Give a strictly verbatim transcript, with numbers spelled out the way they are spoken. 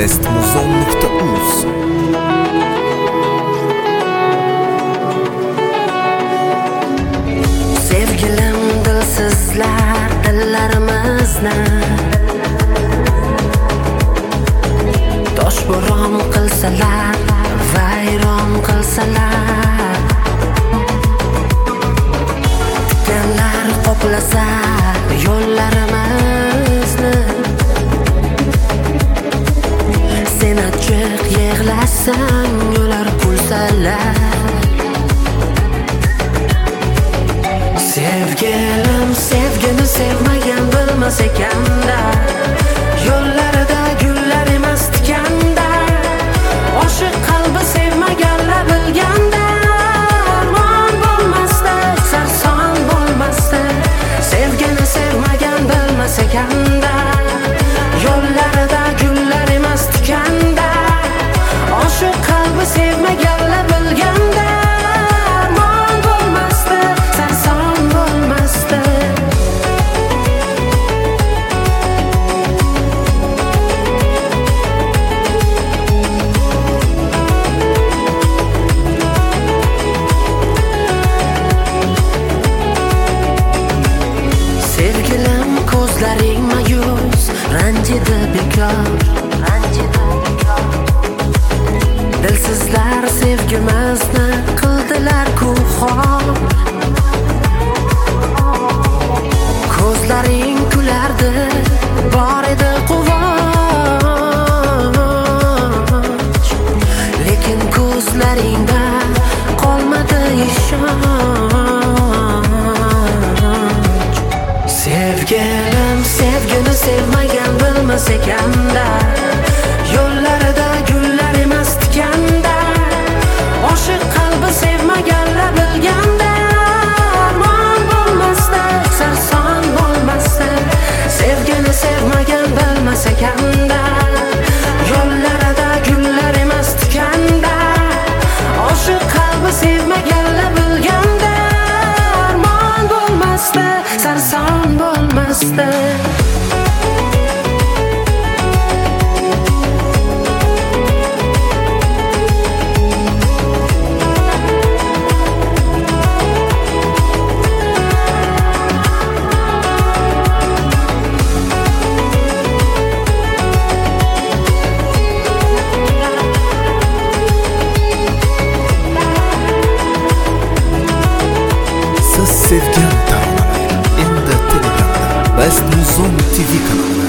best muzon nuqta uz. Sevgilim dilsizlar dillarimizni toshbo'ron qilsalar, vayron qilsalar, tikanlar qoplasa yo'llarimizni, sen achchiq yig'lasang ular kulsalar. Sevgilim sevgini sevmagan bilmas ekanda, yo'llarida gullar emas tikanda, oshiq qalbi sevmaganlar bilganda, armon bo'lmasdi, sarson bo'lmasdi. Sevgini sevmagan bilmas ekanda, yo'llarida gullar emas tikanda, oshiq qalbi sevmaganlar bilganda, armon bo'lmasdi, sarson bo'lmasdi. Sevgilim ko'zlaring mayus, ranjida bekor, ranjida bekor. Dilsizlar sevgimizni qildilar-ku xor. Ko'zlaring kulardi, bor edi quvonch, lekin ko'zlaringda qolmadi ishonch. Sevgilim sevgini sevmagan bilmas ekanda, yo'llarida gullar emas tikanda, oshiq qalbi sevmaganlar bilganda, armon bo'lmasdi, sarson bo'lmasdi. Sevgini sevmagan bilmas ekanda, yo'llarida gullar emas tikanda, oshiq qalbi sevmaganlar bilganda, armon bo'lmasdi, sarson bo'lmasdi. Siz sevgan taronalar endi Telegramda Best Muzon T V kanalida